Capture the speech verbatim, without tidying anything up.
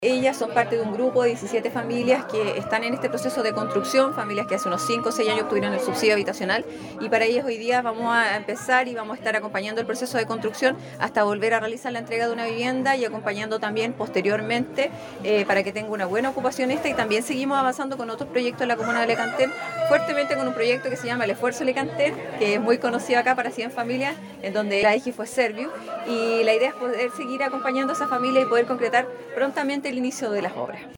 Ellas son parte de un grupo de diecisiete familias que están en este proceso de construcción, familias que hace unos cinco o seis años obtuvieron el subsidio habitacional, y para ellas hoy día vamos a empezar y vamos a estar acompañando el proceso de construcción hasta volver a realizar la entrega de una vivienda y acompañando también posteriormente eh, para que tenga una buena ocupación esta. Y también seguimos avanzando con otros proyectos en la comuna de Lecanten, fuertemente con un proyecto que se llama El Esfuerzo Lecanten, que es muy conocido acá para cien familias, en donde la eje fue Serviu, y la idea es poder seguir acompañando a esa familia y poder concretar prontamente el inicio de las obras.